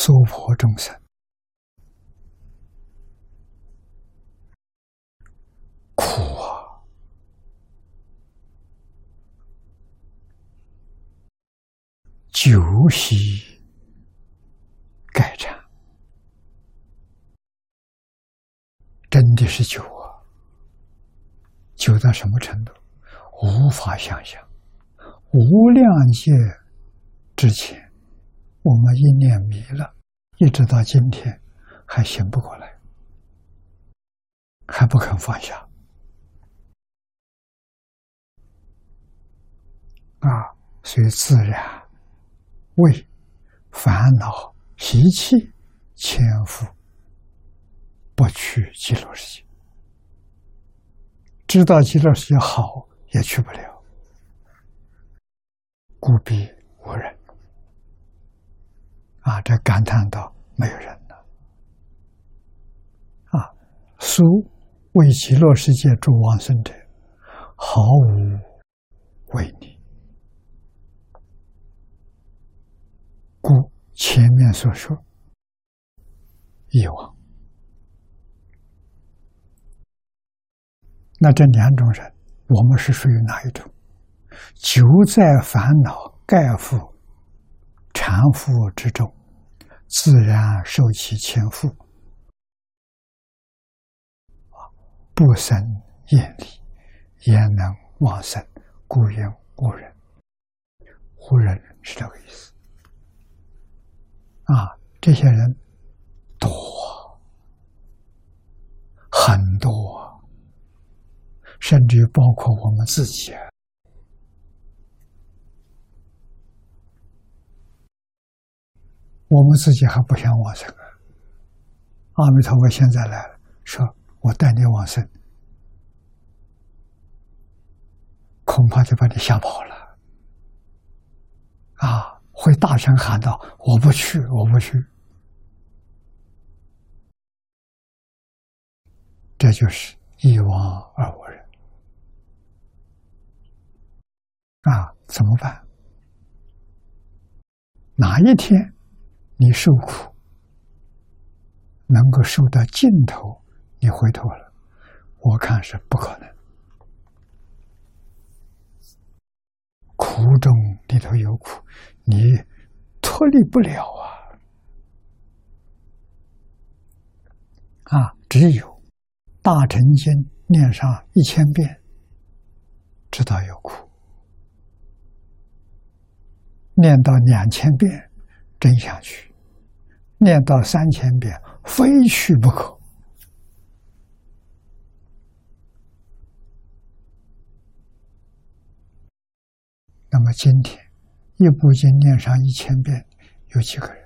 娑婆众生苦啊！久习盖缠，真的是久啊！久到什么程度？无法想象。无量劫之前，我们一念迷了，一直到今天还醒不过来，还不肯放下啊！所以自然为烦恼习气牵缚，不去极乐世界。知道极乐世界好，也去不了。故彼无人啊！这感叹到没有人了啊！苏为极乐世界诸往生者，毫无违逆。故前面所说，以往那这两种人，我们是属于哪一种？久在烦恼盖覆缠缚之中，自然受其牵缚，不生厌离，焉能往生？故言无人。无人是这个意思啊！这些人多，很多，甚至于包括我们自己。我们自己还不想往生啊！阿弥陀佛现在来了，说我带你往生，恐怕就把你吓跑了啊！会大声喊道：“我不去，我不去！”这就是一往而无人啊！怎么办？哪一天你受苦能够受到尽头，你回头了，我看是不可能。苦中里头有苦，你脱离不了啊！只有大乘经念上1000遍，知道有苦；念到2000遍，真想去；念到3000遍，非去不可。那么今天一部经念上1000遍，有几个人？